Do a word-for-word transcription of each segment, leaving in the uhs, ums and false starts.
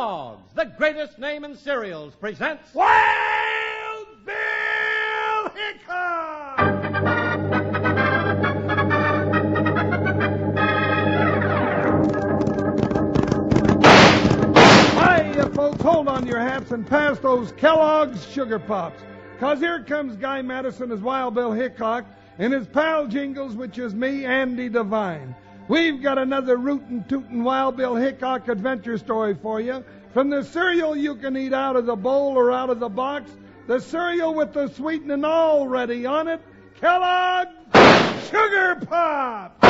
Kellogg's, the greatest name in cereals, presents Wild Bill Hickok! Hiya, folks. Hold on your hats and pass those Kellogg's Sugar Pops. Because here comes Guy Madison as Wild Bill Hickok and his pal Jingles, which is me, Andy Devine. We've got another rootin' tootin' Wild Bill Hickok adventure story for you. From the cereal you can eat out of the bowl or out of the box, the cereal with the sweetening already on it, Kellogg's Sugar Pop!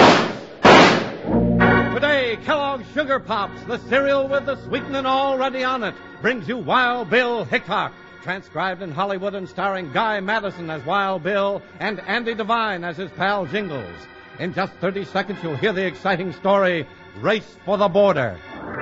Today, Kellogg's Sugar Pops, the cereal with the sweetening already on it, brings you Wild Bill Hickok, transcribed in Hollywood and starring Guy Madison as Wild Bill and Andy Devine as his pal Jingles. In just thirty seconds, you'll hear the exciting story, Race for the Border.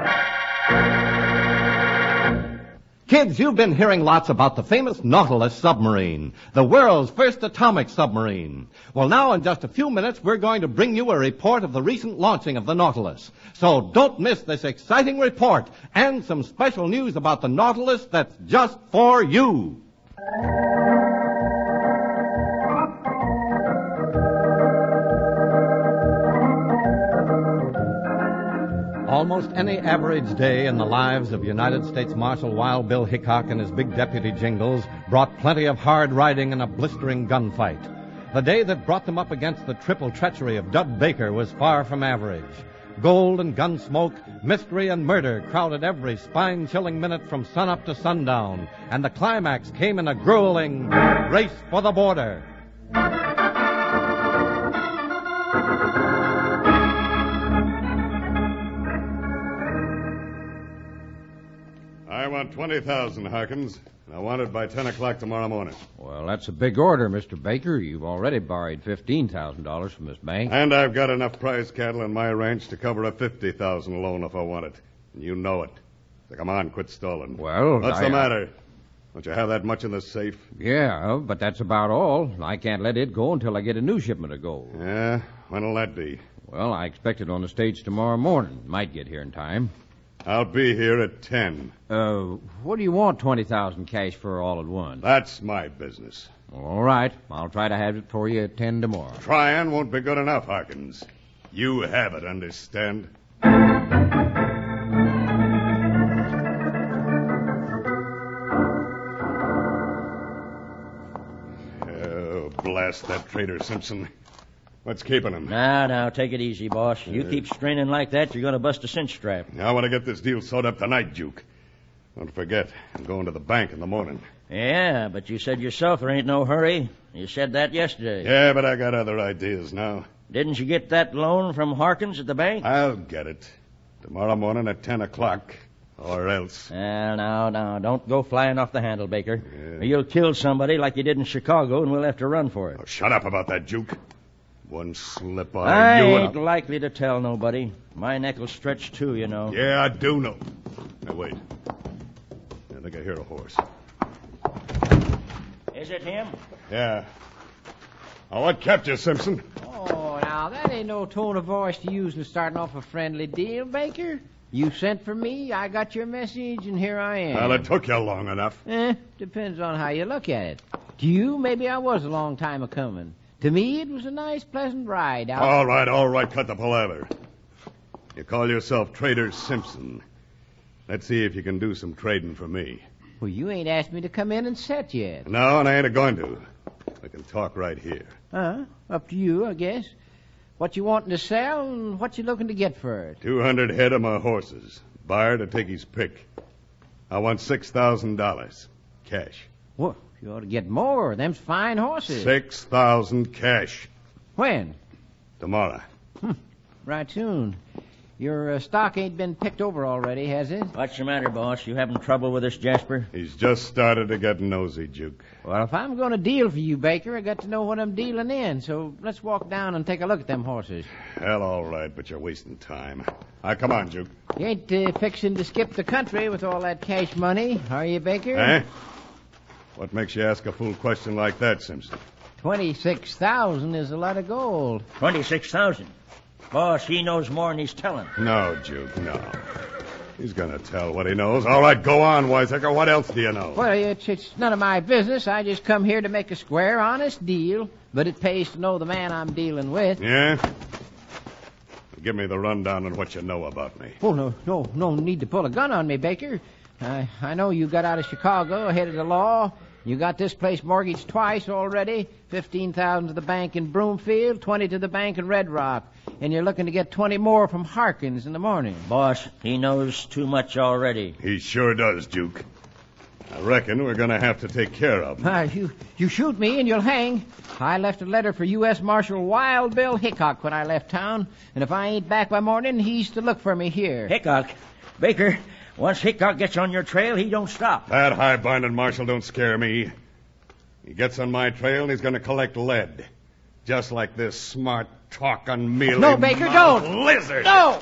Kids, you've been hearing lots about the famous Nautilus submarine, the world's first atomic submarine. Well, now in just a few minutes, we're going to bring you a report of the recent launching of the Nautilus. So don't miss this exciting report and some special news about the Nautilus that's just for you. Almost any average day in the lives of United States Marshal Wild Bill Hickok and his big deputy Jingles brought plenty of hard riding and a blistering gunfight. The day that brought them up against the triple treachery of Dud Baker was far from average. Gold and gun smoke, mystery and murder crowded every spine-chilling minute from sunup to sundown, and the climax came in a grueling race for the border. I want twenty thousand, Harkins. I want it by ten o'clock tomorrow morning. Well, that's a big order, Mister Baker. You've already borrowed fifteen thousand dollars from this bank. And I've got enough prize cattle in my ranch to cover a fifty thousand dollars loan if I want it. And you know it. So come on, quit stalling. Well, What's I, the matter? Don't you have that much in the safe? Yeah, but that's about all. I can't let it go until I get a new shipment of gold. Yeah? When'll that be? Well, I expect it on the stage tomorrow morning. Might get here in time. I'll be here at ten. Uh, what do you want twenty thousand cash for all at once? That's my business. Well, all right. I'll try to have it for you at ten tomorrow. Trying won't be good enough, Harkins. You have it, understand? Oh, blast that traitor Simpson. What's keeping him? Now, now, take it easy, boss. You uh, keep straining like that, you're going to bust a cinch strap. I want to get this deal sewed up tonight, Duke. Don't forget, I'm going to the bank in the morning. Yeah, but you said yourself there ain't no hurry. You said that yesterday. Yeah, but I got other ideas now. Didn't you get that loan from Harkins at the bank? I'll get it. Tomorrow morning at ten o'clock. Or else. Well, now, now, don't go flying off the handle, Baker. Yeah. Or you'll kill somebody like you did in Chicago, and we'll have to run for it. Oh, shut up about that, Duke. One slip on I you ain't and... likely to tell nobody. My neck will stretch, too, you know. Yeah, I do know. Now, wait. I think I hear a horse. Is it him? Yeah. Oh, what kept you, Simpson? Oh, now, that ain't no tone of voice to use in starting off a friendly deal, Baker. You sent for me, I got your message, and here I am. Well, it took you long enough. Eh, depends on how you look at it. To you, maybe I was a long time a-coming. To me, it was a nice, pleasant ride out... All right, all right, cut the palaver. You call yourself Trader Simpson. Let's see if you can do some trading for me. Well, you ain't asked me to come in and set yet. No, and I ain't going to. We can talk right here. Huh? Up to you, I guess. What you wanting to sell and what you looking to get for it? Two hundred head of my horses. Buyer to take his pick. I want six thousand dollars. Cash. Well, you ought to get more. Them's fine horses. Six thousand cash. When? Tomorrow. Hm. Right soon. Your uh, stock ain't been picked over already, has it? What's the matter, boss? You having trouble with this Jasper? He's just started to get nosy, Duke. Well, if I'm going to deal for you, Baker, I got to know what I'm dealing in. So let's walk down and take a look at them horses. Hell, all right, but you're wasting time. All right, come on, Duke. You ain't uh, fixing to skip the country with all that cash money, are you, Baker? Eh? What makes you ask a fool question like that, Simpson? Twenty-six thousand is a lot of gold. Twenty-six thousand? Boss, he knows more than he's telling. No, Duke, no. He's going to tell what he knows. All right, go on, Weizsäcker. What else do you know? Well, it's, it's none of my business. I just come here to make a square, honest deal. But it pays to know the man I'm dealing with. Yeah? Give me the rundown on what you know about me. Oh, no, no, no need to pull a gun on me, Baker. I, I know you got out of Chicago ahead of the law. You got this place mortgaged twice already. Fifteen thousand to the bank in Broomfield, twenty to the bank in Red Rock. And you're looking to get twenty more from Harkins in the morning. Boss, he knows too much already. He sure does, Duke. I reckon we're going to have to take care of him. Uh, you, you shoot me and you'll hang. I left a letter for U S Marshal Wild Bill Hickok when I left town. And if I ain't back by morning, he's to look for me here. Hickok? Baker, once Hickok gets on your trail, he don't stop. That high-binded marshal don't scare me. He gets on my trail and he's going to collect lead. Just like this smart, talking, mealy No, Baker, don't. lizard. No!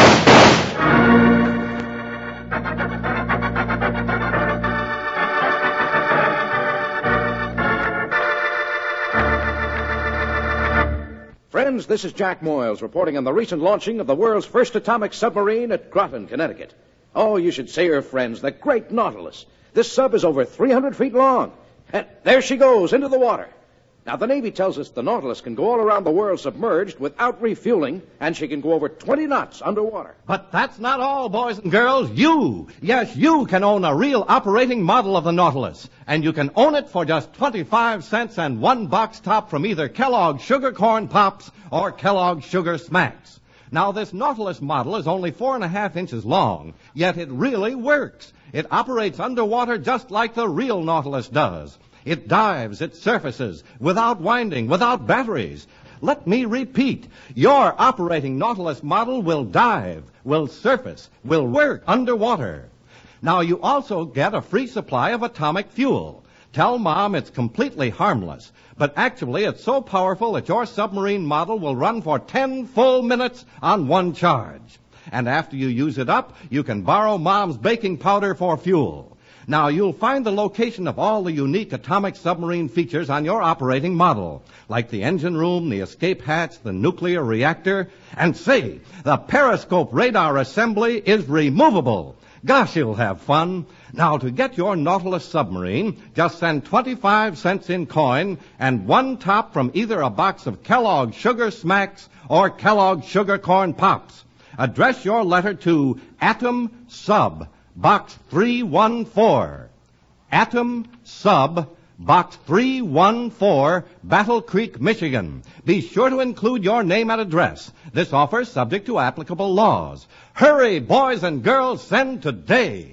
Friends, this is Jack Moyles reporting on the recent launching of the world's first atomic submarine at Groton, Connecticut. Oh, you should see her, friends, the great Nautilus. This sub is over three hundred feet long. And there she goes, into the water. Now, the Navy tells us the Nautilus can go all around the world submerged without refueling, and she can go over twenty knots underwater. But that's not all, boys and girls. You, yes, you can own a real operating model of the Nautilus. And you can own it for just twenty-five cents and one box top from either Kellogg's Sugar Corn Pops or Kellogg's Sugar Smacks. Now, this Nautilus model is only four and a half inches long, yet it really works. It operates underwater just like the real Nautilus does. It dives, it surfaces, without winding, without batteries. Let me repeat. Your operating Nautilus model will dive, will surface, will work underwater. Now, you also get a free supply of atomic fuel. Tell Mom it's completely harmless, but actually it's so powerful that your submarine model will run for ten full minutes on one charge. And after you use it up, you can borrow Mom's baking powder for fuel. Now, you'll find the location of all the unique atomic submarine features on your operating model, like the engine room, the escape hatch, the nuclear reactor. And say, the periscope radar assembly is removable. Gosh, you'll have fun. Now, to get your Nautilus submarine, just send twenty-five cents in coin and one top from either a box of Kellogg's Sugar Smacks or Kellogg's Sugar Corn Pops. Address your letter to Atom Sub, Box three one four. Atom Sub, Box three one four, Battle Creek, Michigan. Be sure to include your name and address. This offer is subject to applicable laws. Hurry, boys and girls, send today.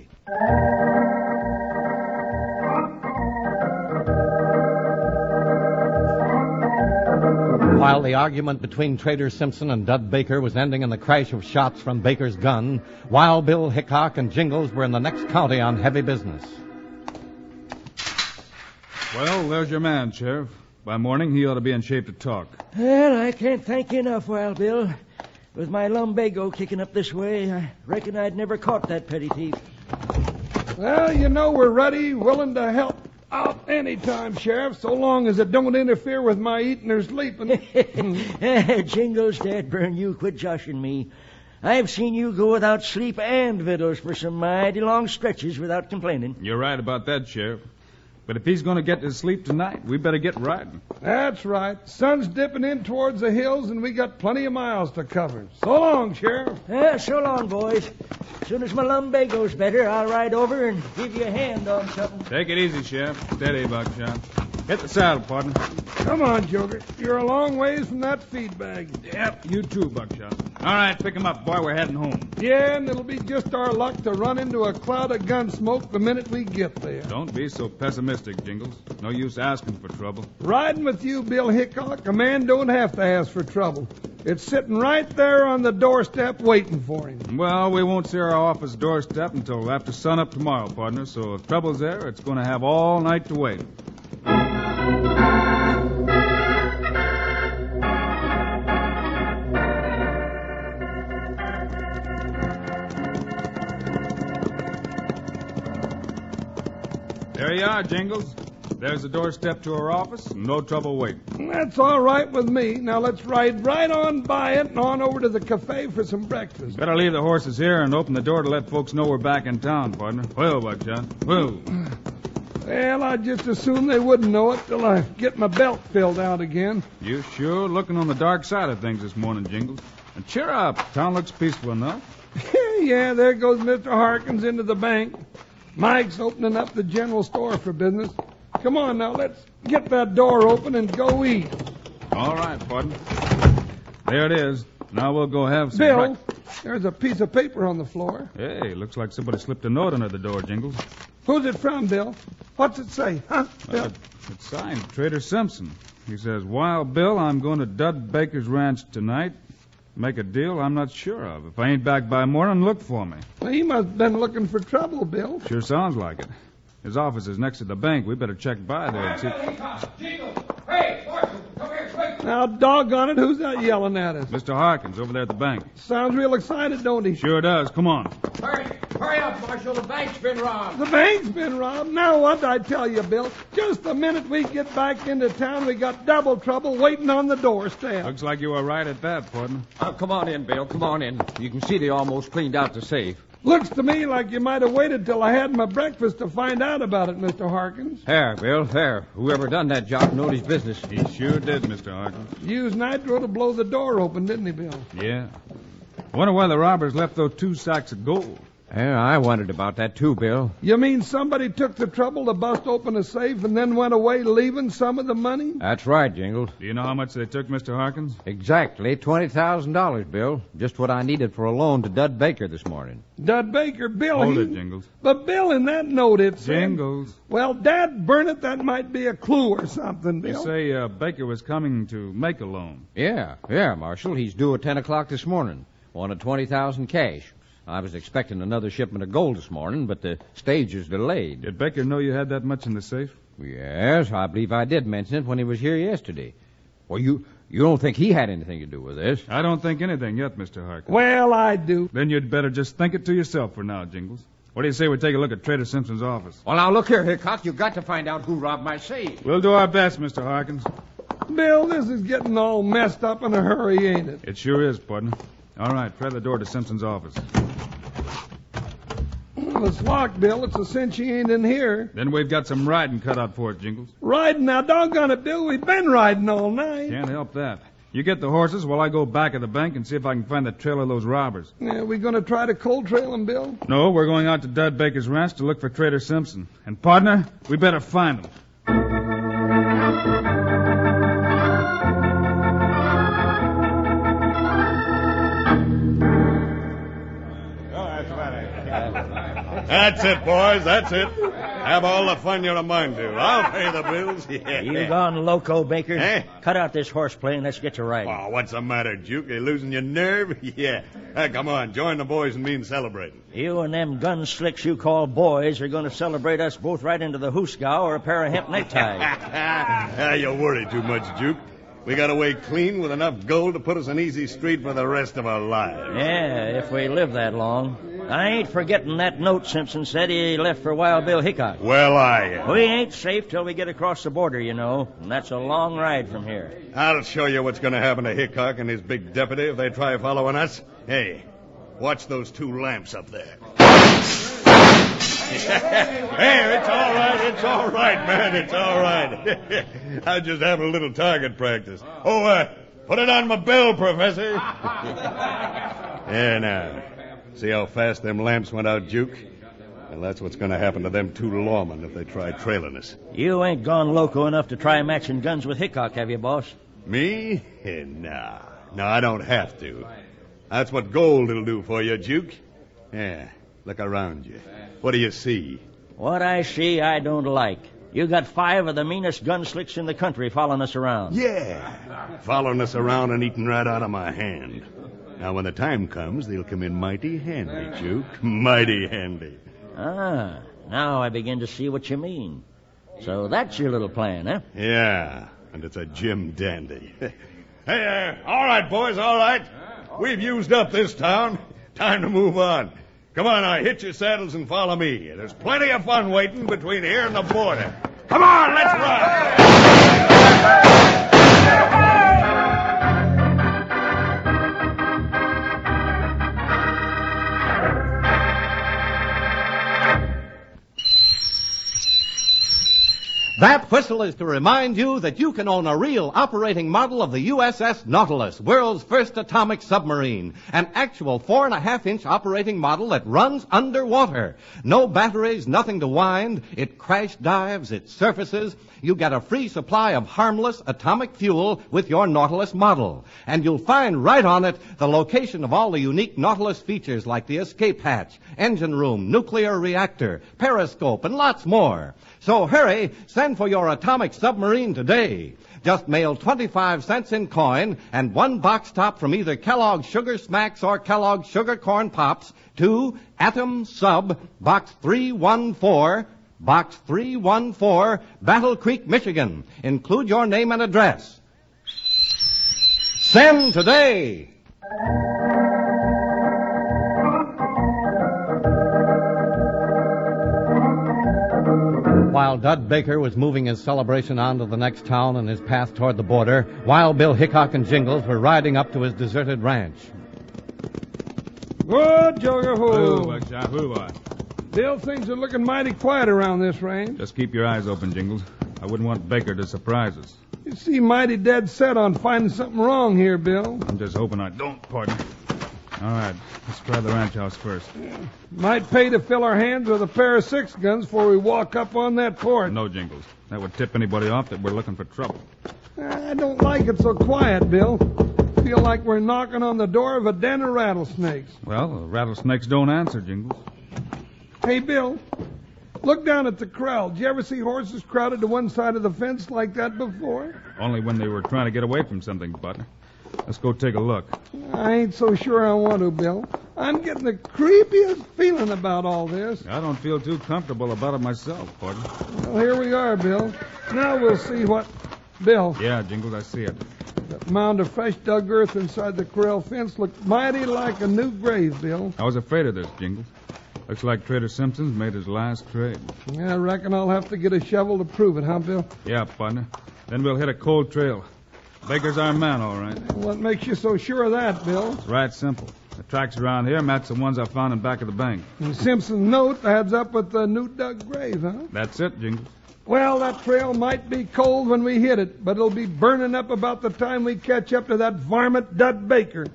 While the argument between Trader Simpson and Dud Baker was ending in the crash of shots from Baker's gun, Wild Bill Hickok and Jingles were in the next county on heavy business. Well, there's your man, Sheriff. By morning, he ought to be in shape to talk. Well, I can't thank you enough, Wild Bill. With my lumbago kicking up this way, I reckon I'd never caught that petty thief. Well, you know we're ready, willing to help out any time, Sheriff, so long as it don't interfere with my eating or sleeping. Jingles, Dadburn, you quit joshing me. I've seen you go without sleep and victuals for some mighty long stretches without complaining. You're right about that, Sheriff. But if he's going to get to sleep tonight, we better get riding. That's right. Sun's dipping in towards the hills, and we got plenty of miles to cover. So long, Sheriff. Yeah, so long, boys. As soon as my lumbago's better, I'll ride over and give you a hand on something. Take it easy, Sheriff. Steady, Buckshot. Hit the saddle, partner. Come on, Joker. You're a long ways from that feed bag. Yep, you too, Buckshot. All right, pick him up, boy. We're heading home. Yeah, and it'll be just our luck to run into a cloud of gun smoke the minute we get there. Don't be so pessimistic, Jingles. No use asking for trouble. Riding with you, Bill Hickok, a man don't have to ask for trouble. It's sitting right there on the doorstep waiting for him. Well, we won't see our office doorstep until after sunup tomorrow, partner, so if trouble's there, it's going to have all night to wait. There you are, Jingles. There's the doorstep to her office. No trouble waiting. That's all right with me. Now let's ride right on by it and on over to the cafe for some breakfast. Better leave the horses here and open the door to let folks know we're back in town, partner. Well, Buckshot. Well. Well, I'd just as soon they wouldn't know it till I get my belt filled out again. You sure looking on the dark side of things this morning, Jingles. And cheer up. Town looks peaceful enough. Yeah, there goes Mister Harkins into the bank. Mike's opening up the general store for business. Come on now, let's get that door open and go eat. All right, partner. There it is. Now we'll go have some Bill, breakfast. there's a piece of paper on the floor. Hey, looks like somebody slipped a note under the door, Jingles. Who's it from, Bill? What's it say, huh, Bill? Uh, it's signed Trader Simpson. He says, Wild Bill, I'm going to Dud Baker's ranch tonight. Make a deal I'm not sure of. If I ain't back by morning, look for me. Well, he must have been looking for trouble, Bill. Sure sounds like it. His office is next to the bank. We better check by there and see. Hey, Marshal, come here quick. Now, doggone it, who's that yelling at us? Mister Harkins over there at the bank. Sounds real excited, don't he? Sure does. Come on. Hurry, hurry up, Marshal. The bank's been robbed. The bank's been robbed. Now what I tell you, Bill? Just the minute we get back into town, we got double trouble waiting on the doorstep. Looks like you were right at that, partner. Oh, come on in, Bill. Come on in. You can see they almost cleaned out the safe. Looks to me like you might have waited till I had my breakfast to find out about it, Mister Harkins. There, Bill, there. Whoever done that job knowed his business. He sure did, Mister Harkins. Used nitro to blow the door open, didn't he, Bill? Yeah. Wonder why the robbers left those two sacks of gold. Yeah, I wondered about that too, Bill. You mean somebody took the trouble to bust open a safe and then went away leaving some of the money? That's right, Jingles. Do you know how much they took, Mister Harkins? Exactly twenty thousand dollars, Bill. Just what I needed for a loan to Dud Baker this morning. Dud Baker, Bill. Hold he... it, Jingles. But, Bill, in that note it said... Jingles. Well, Dad, burn it, that might be a clue or something, Bill. They say uh, Baker was coming to make a loan. Yeah, yeah, Marshal. He's due at ten o'clock this morning. Wanted twenty thousand cash. I was expecting another shipment of gold this morning, but the stage is delayed. Did Baker know you had that much in the safe? Yes, I believe I did mention it when he was here yesterday. Well, you you don't think he had anything to do with this? I don't think anything yet, Mister Harkins. Well, I do. Then you'd better just think it to yourself for now, Jingles. What do you say we take a look at Trader Simpson's office? Well, now, look here, Hickok. You've got to find out who robbed my safe. We'll do our best, Mister Harkins. Bill, this is getting all messed up in a hurry, ain't it? It sure is, partner. All right, try the door to Simpson's office. Well, it's locked, Bill. It's a cinch he ain't in here. Then we've got some riding cut out for it, Jingles. Riding? Now, doggone it, Bill. We've been riding all night. Can't help that. You get the horses while I go back of the bank and see if I can find the trail of those robbers. Yeah, we going to try to cold trail them, Bill? No, we're going out to Dud Baker's ranch to look for Trader Simpson. And, partner, we better find him. That's it, boys. That's it. Have all the fun you're a mind to. I'll pay the bills. Yeah. You gone loco, Baker? Eh? Cut out this horseplay and let's get to riding. Oh, what's the matter, Duke? You losing your nerve? Yeah. Hey, come on. Join the boys and me in celebrating. You and them gun slicks you call boys are going to celebrate us both right into the hoosegow or a pair of hemp neckties. Ah, you worry too much, Duke. We got away clean with enough gold to put us in easy street for the rest of our lives. Yeah, if we live that long. I ain't forgetting that note Simpson said he left for Wild Bill Hickok. Well, I am. We ain't safe till we get across the border, you know, and that's a long ride from here. I'll show you what's going to happen to Hickok and his big deputy if they try following us. Hey, watch those two lamps up there. Hey, it's all right, it's all right, man, it's all right. I just having a little target practice. Oh, uh, put it on my bell, Professor. Yeah, now, see how fast them lamps went out, Duke? Well, that's what's going to happen to them two lawmen if they try trailing us. You ain't gone loco enough to try matching guns with Hickok, have you, boss? Me? Eh, nah. No, I don't have to. That's what gold will do for you, Duke. Yeah, look around you. What do you see? What I see, I don't like. You got five of the meanest gunslicks in the country following us around. Yeah, following us around and eating right out of my hand. Now, when the time comes, they'll come in mighty handy, Duke. Mighty handy. Ah, now I begin to see what you mean. So that's your little plan, huh? Yeah, and it's a Jim Dandy. Hey, uh, all right, boys, all right. We've used up this town. Time to move on. Come on, now, hitch your saddles and follow me. There's plenty of fun waiting between here and the border. Hi, Come on, let's ride. That whistle is to remind you that you can own a real operating model of the U S S Nautilus, world's first atomic submarine. An actual four and a half inch operating model that runs underwater. No batteries, nothing to wind. It crash dives, it surfaces. You get a free supply of harmless atomic fuel with your Nautilus model. And you'll find right on it the location of all the unique Nautilus features like the escape hatch, engine room, nuclear reactor, periscope, and lots more. So hurry, send for your atomic submarine today. Just mail twenty-five cents in coin and one box top from either Kellogg's Sugar Smacks or Kellogg's Sugar Corn Pops to Atom Sub, Box three one four, Box three one four, Battle Creek, Michigan. Include your name and address. Send today. While Dud Baker was moving his celebration on to the next town on his path toward the border, Wild Bill Hickok and Jingles were riding up to his deserted ranch. Good, Joker, Who, who? Buckshot, who, boy? Bill, things are looking mighty quiet around this range. Just keep your eyes open, Jingles. I wouldn't want Baker to surprise us. You seem mighty dead set on finding something wrong here, Bill. I'm just hoping I don't, partner. All right, let's try the ranch house first. Yeah. Might pay to fill our hands with a pair of six guns before we walk up on that porch. No, Jingles. That would tip anybody off that we're looking for trouble. I don't like it so quiet, Bill. Feel like we're knocking on the door of a den of rattlesnakes. Well, the rattlesnakes don't answer, Jingles. Hey, Bill, look down at the corral. Did you ever see horses crowded to one side of the fence like that before? Only when they were trying to get away from something, partner. Let's go take a look. I ain't so sure I want to, Bill. I'm getting the creepiest feeling about all this. I don't feel too comfortable about it myself, partner. Well, here we are, Bill. Now we'll see what... Bill. Yeah, Jingles, I see it. That mound of fresh dug earth inside the corral fence looked mighty like a new grave, Bill. I was afraid of this, Jingles. Looks like Trader Simpson's made his last trade. Yeah, I reckon I'll have to get a shovel to prove it, huh, Bill? Yeah, partner. Then we'll hit a cold trail. Baker's our man, all right. What makes you so sure of that, Bill? It's right simple. The tracks around here match the ones I found in back of the bank. And Simpson's note adds up with the new dug grave, huh? That's it, Jingles. Well, that trail might be cold when we hit it, but it'll be burning up about the time we catch up to that varmint Dud Baker.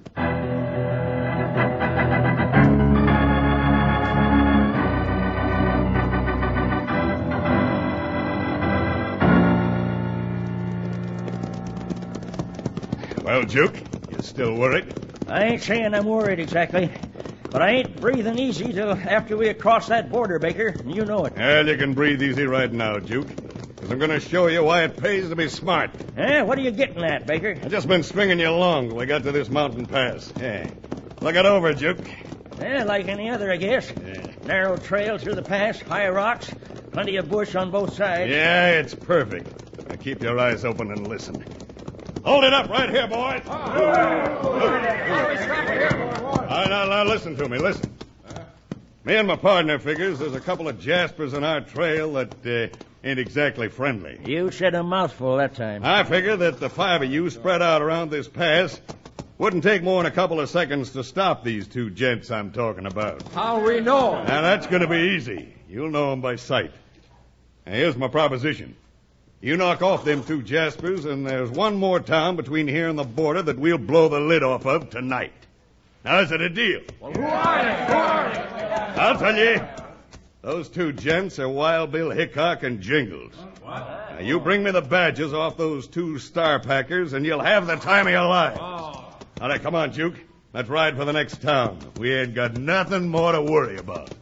Well, Juke, you still worried? I ain't saying I'm worried exactly, but I ain't breathing easy till after we cross that border, Baker, and you know it. Well, you can breathe easy right now, Juke, because I'm going to show you why it pays to be smart. Eh, what are you getting at, Baker? I've just been stringing you along till we got to this mountain pass. Yeah. Look it over, Juke. Eh, like any other, I guess. Yeah. Narrow trail through the pass, high rocks, plenty of bush on both sides. Yeah, it's perfect. Now keep your eyes open and listen. Hold it up right here, boys. Oh, All right, now, now, listen to me, listen. Me and my partner figures there's a couple of jaspers on our trail that uh, ain't exactly friendly. You said a mouthful that time. I figure that the five of you spread out around this pass wouldn't take more than a couple of seconds to stop these two gents I'm talking about. How we know? Now, that's going to be easy. You'll know them by sight. Now, here's my proposition. You knock off them two jaspers, and there's one more town between here and the border that we'll blow the lid off of tonight. Now, is it a deal? Well, who are they? Who are they? I'll tell you. Those two gents are Wild Bill Hickok and Jingles. Now, you bring me the badges off those two star packers, and you'll have the time of your life. All right, come on, Juke. Let's ride for the next town. We ain't got nothing more to worry about.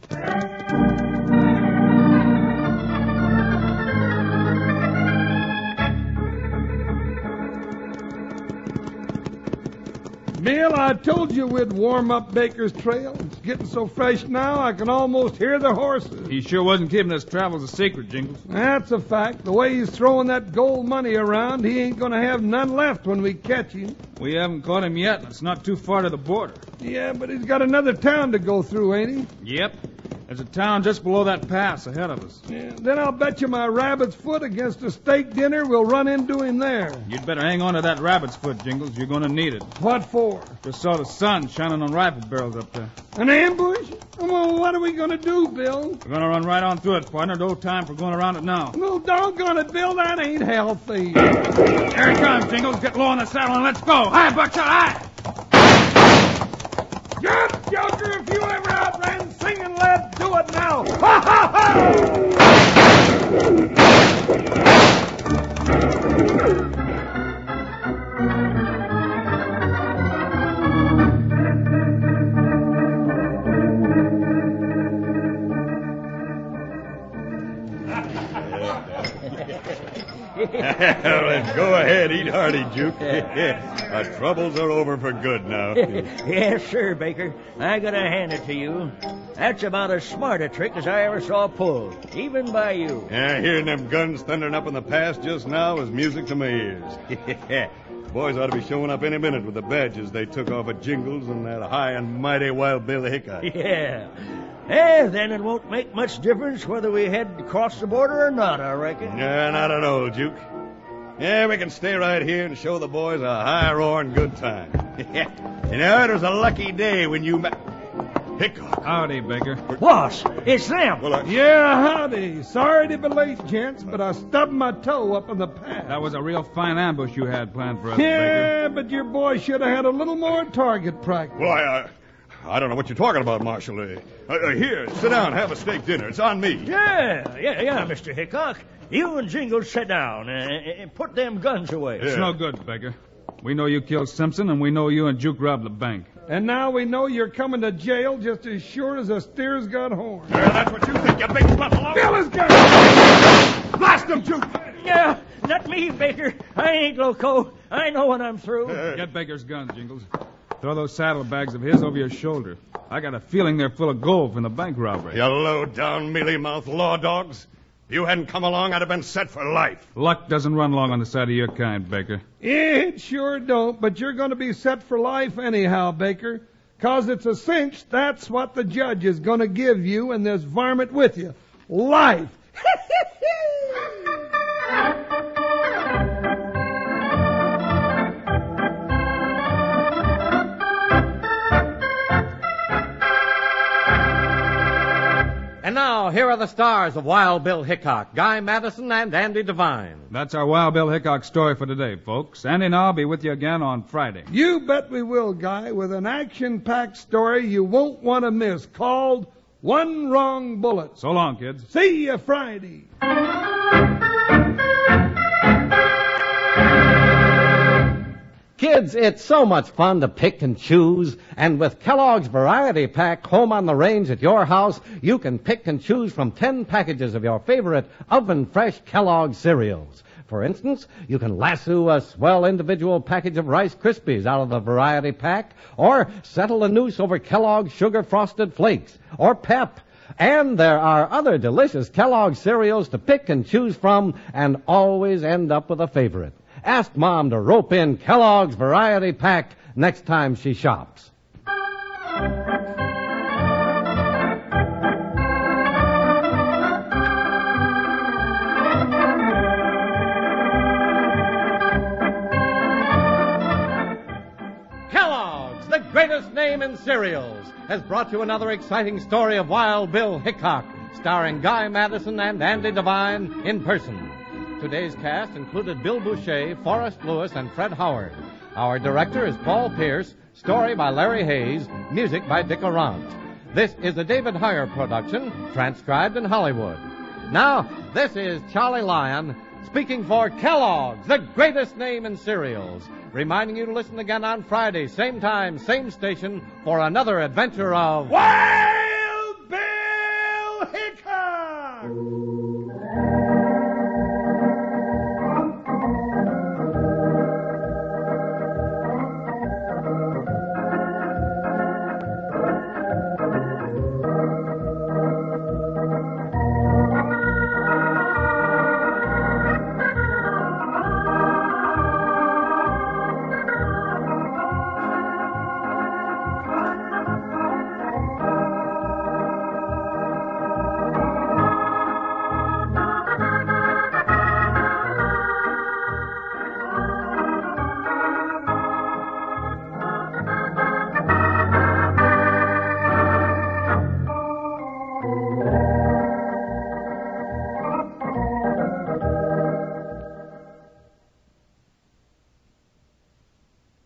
Bill, I told you we'd warm up Baker's trail. It's getting so fresh now I can almost hear the horses. He sure wasn't keeping his travels a secret, Jingles. That's a fact. The way he's throwing that gold money around, he ain't going to have none left when we catch him. We haven't caught him yet, and it's not too far to the border. Yeah, but he's got another town to go through, ain't he? Yep. There's a town just below that pass ahead of us. Yeah, then I'll bet you my rabbit's foot against a steak dinner we'll run into him there. You'd better hang on to that rabbit's foot, Jingles. You're going to need it. What for? Just saw the sun shining on rifle barrels up there. An ambush? Well, what are we going to do, Bill? We're going to run right on through it, partner. No time for going around it now. No, doggone it, Bill. That ain't healthy. Here it comes, Jingles. Get low on the saddle and let's go. Hi, Buckshot, hi! Jump, Joker, if you ever outran singing, let's do it now. Ha, ha, ha! Well, go ahead, eat hearty, Juke. Our troubles are over for good now. Yes, sir, Baker. I gotta hand it to you. That's about as smart a trick as I ever saw pulled, even by you. Yeah, hearing them guns thundering up in the pass just now was music to my ears. Boys ought to be showing up any minute with the badges they took off of Jingles and that high and mighty Wild Bill Hickok. Yeah. Eh, then it won't make much difference whether we head across the border or not, I reckon. Yeah, not at all, Juke. Yeah, we can stay right here and show the boys a high-roaring good time. You know, it was a lucky day when you met Hickok. Howdy, Baker. Boss, it's them. Well, uh, Yeah, howdy. Sorry to be late, gents, but I stubbed my toe up in the path. That was a real fine ambush you had planned for us, Yeah, Baker. but your boy should have had a little more target practice. well, I, uh, I don't know what you're talking about, Marshal. Uh, uh, here, sit down, have a steak dinner. It's on me. Yeah, yeah, yeah, Mister Hickok. You and Jingles sit down and put them guns away. It's no good, Baker. We know you killed Simpson, and we know you and Juke robbed the bank. And now we know you're coming to jail just as sure as a steer's got horns. Yeah, that's what you think, you big buffalo. Bill is gun! Blast him, Juke! Yeah, not me, Baker. I ain't loco. I know when I'm through. Get Baker's guns, Jingles. Throw those saddlebags of his over your shoulder. I got a feeling they're full of gold from the bank robbery. You low-down, mealy-mouthed law dogs. If you hadn't come along, I'd have been set for life. Luck doesn't run long on the side of your kind, Baker. It sure don't, but you're going to be set for life anyhow, Baker. 'Cause it's a cinch, that's what the judge is going to give you and this varmint with you. Life! And now, here are the stars of Wild Bill Hickok, Guy Madison and Andy Devine. That's our Wild Bill Hickok story for today, folks. Andy and I'll be with you again on Friday. You bet we will, Guy, with an action-packed story you won't want to miss called One Wrong Bullet. So long, kids. See you Friday. Kids, it's so much fun to pick and choose. And with Kellogg's Variety Pack home on the range at your house, you can pick and choose from ten packages of your favorite oven-fresh Kellogg's cereals. For instance, you can lasso a swell individual package of Rice Krispies out of the Variety Pack, or settle a noose over Kellogg's Sugar Frosted Flakes, or Pep. And there are other delicious Kellogg's cereals to pick and choose from, and always end up with a favorite. Ask Mom to rope in Kellogg's Variety Pack next time she shops. Kellogg's, the greatest name in cereals, has brought you another exciting story of Wild Bill Hickok, starring Guy Madison and Andy Devine in person. Today's cast included Bill Boucher, Forrest Lewis, and Fred Howard. Our director is Paul Pierce, story by Larry Hayes, music by Dick Arant. This is a David Heyer production, transcribed in Hollywood. Now, this is Charlie Lyon, speaking for Kellogg's, the greatest name in cereals, reminding you to listen again on Friday, same time, same station, for another adventure of Wild Bill Hickok!